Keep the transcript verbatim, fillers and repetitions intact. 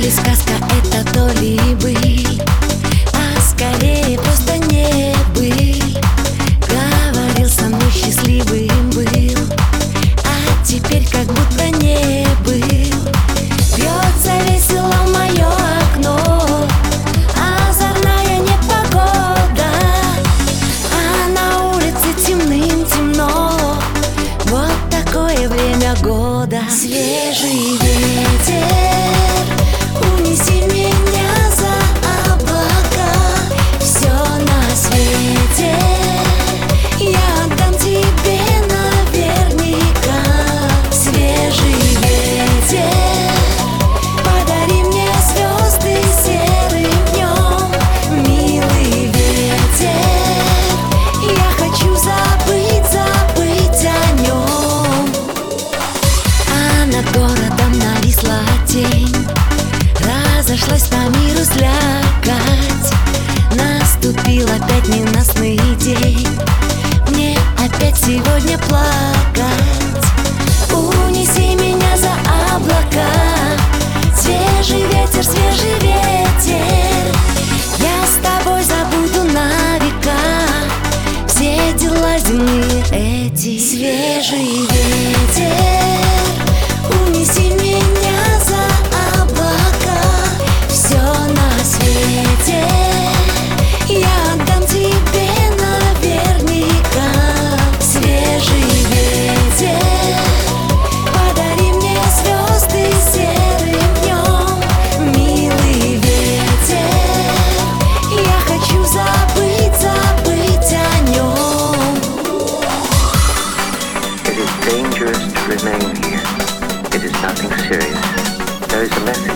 ли сказка это, то ли быль, а скорее просто не быль. Говорил со мной счастливым был, а теперь как будто не был. Бьется весело в мое окно озорная непогода, а на улице темным-темно. Вот такое время года. Свежий ветер, унеси меня за облака. Все на свете я отдам тебе наверняка. Свежий ветер, подари мне звезды серым днем. Милый ветер, я хочу забыть, забыть о нем. А над городом нависла тень, разошлась по миру слякоть. Наступил опять ненастный день, мне опять сегодня плакать. Унеси меня за облака, свежий ветер, свежий ветер. Я с тобой забуду на века все дела земные эти. Свежий ветер, унеси меня за облака. Все на свете я отдам тебе наверняка. Свежий ветер, подари мне звезды серым днем. Милый ветер, я хочу забыть, забыть о нем. It is dangerous to remain here. It is nothing serious. There is a message